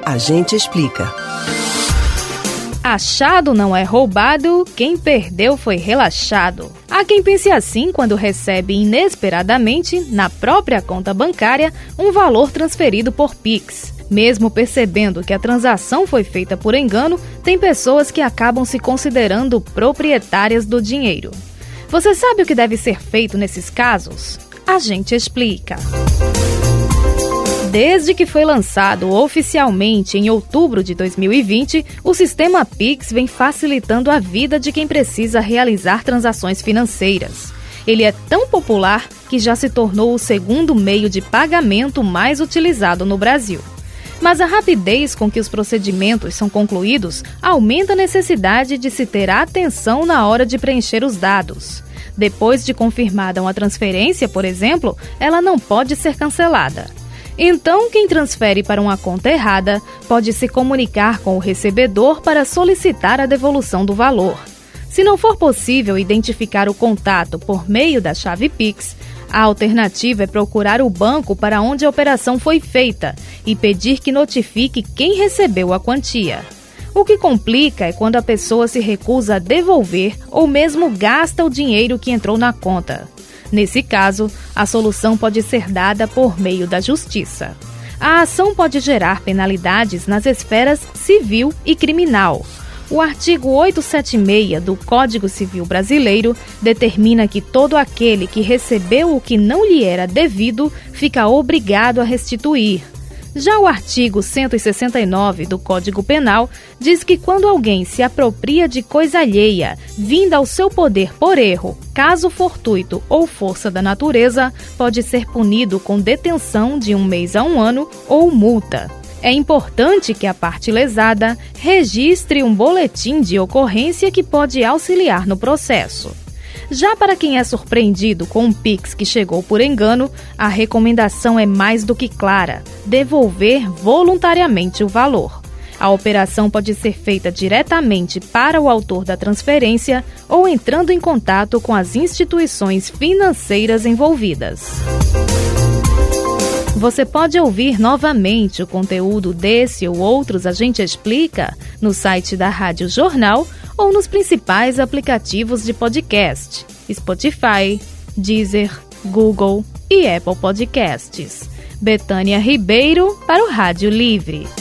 A gente explica. Achado não é roubado, quem perdeu foi relaxado. Há quem pense assim quando recebe inesperadamente, na própria conta bancária, um valor transferido por Pix. Mesmo percebendo que a transação foi feita por engano, tem pessoas que acabam se considerando proprietárias do dinheiro. Você sabe o que deve ser feito nesses casos? A gente explica. Desde que foi lançado oficialmente em outubro de 2020, o sistema Pix vem facilitando a vida de quem precisa realizar transações financeiras. Ele é tão popular que já se tornou o segundo meio de pagamento mais utilizado no Brasil. Mas a rapidez com que os procedimentos são concluídos aumenta a necessidade de se ter atenção na hora de preencher os dados. Depois de confirmada uma transferência, por exemplo, ela não pode ser cancelada. Então, quem transfere para uma conta errada pode se comunicar com o recebedor para solicitar a devolução do valor. Se não for possível identificar o contato por meio da chave Pix, a alternativa é procurar o banco para onde a operação foi feita e pedir que notifique quem recebeu a quantia. O que complica é quando a pessoa se recusa a devolver ou mesmo gasta o dinheiro que entrou na conta. Nesse caso, a solução pode ser dada por meio da Justiça. A ação pode gerar penalidades nas esferas civil e criminal. O artigo 876 do Código Civil Brasileiro determina que todo aquele que recebeu o que não lhe era devido fica obrigado a restituir. Já o artigo 169 do Código Penal diz que quando alguém se apropria de coisa alheia, vinda ao seu poder por erro, caso fortuito ou força da natureza, pode ser punido com detenção de 1 mês a 1 ano ou multa. É importante que a parte lesada registre um boletim de ocorrência que pode auxiliar no processo. Já para quem é surpreendido com um Pix que chegou por engano, a recomendação é mais do que clara: devolver voluntariamente o valor. A operação pode ser feita diretamente para o autor da transferência ou entrando em contato com as instituições financeiras envolvidas. Você pode ouvir novamente o conteúdo desse ou outros A Gente Explica no site da Rádio Jornal ou nos principais aplicativos de podcast, Spotify, Deezer, Google e Apple Podcasts. Betânia Ribeiro para o Rádio Livre.